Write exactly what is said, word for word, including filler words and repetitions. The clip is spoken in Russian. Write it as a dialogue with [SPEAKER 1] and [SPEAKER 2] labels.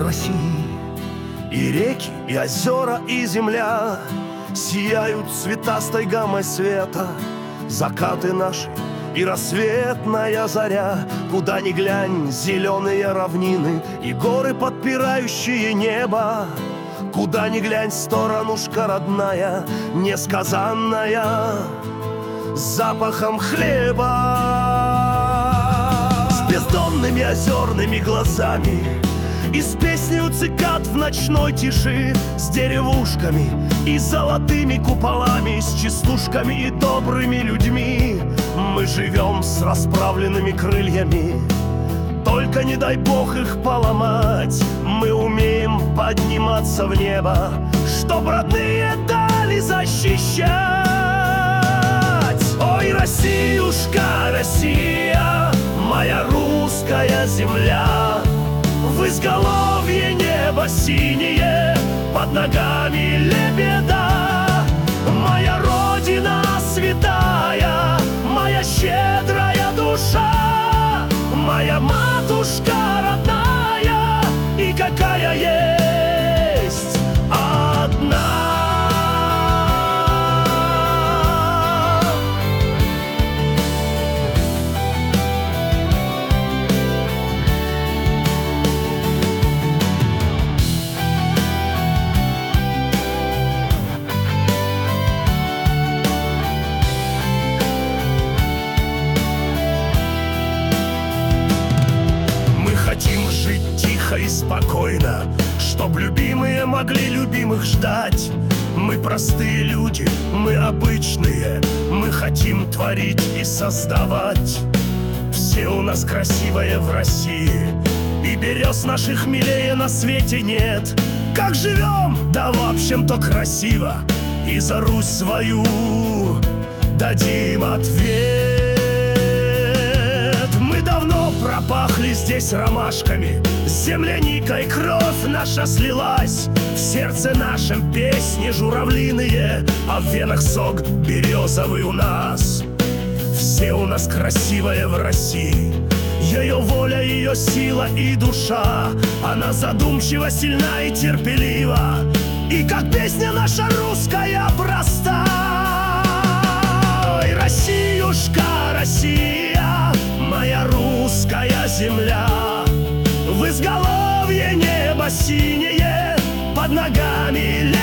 [SPEAKER 1] России. И реки, и озера, и земля сияют цветастой гаммой света. Закаты наши и рассветная заря. Куда ни глянь, зеленые равнины и горы, подпирающие небо. Куда ни глянь, сторонушка родная, несказанная, с запахом хлеба. С бездонными озерными глазами и с песней цикад в ночной тиши, с деревушками и золотыми куполами, с частушками и добрыми людьми. Мы живем с расправленными крыльями, только не дай Бог их поломать. Мы умеем подниматься в небо, чтоб родные дали защищать. Ой, Россиюшка, Россия, моя русская земля, в изголовье небо синее, под ногами лебеда. Моя родина святая, моя щедрая душа, моя матушка родная, и какая есть одна. И спокойно, чтоб любимые могли любимых ждать. Мы простые люди, мы обычные, мы хотим творить и создавать. Все у нас красивое в России, и берез наших милее на свете нет. Как живем? Да в общем-то красиво, и за Русь свою дадим ответ. Мы давно пропахли здесь ромашками, с земляникой кровь наша слилась. В сердце нашем песни журавлиные, а в венах сок березовый у нас. Все у нас красивое в России, ее воля, ее сила и душа. Она задумчива, сильна и терпелива, и как песня наша русская проста. Ой, Россиюшка, Россия, моя русская земля, в изголовье небо синее, под ногами лес.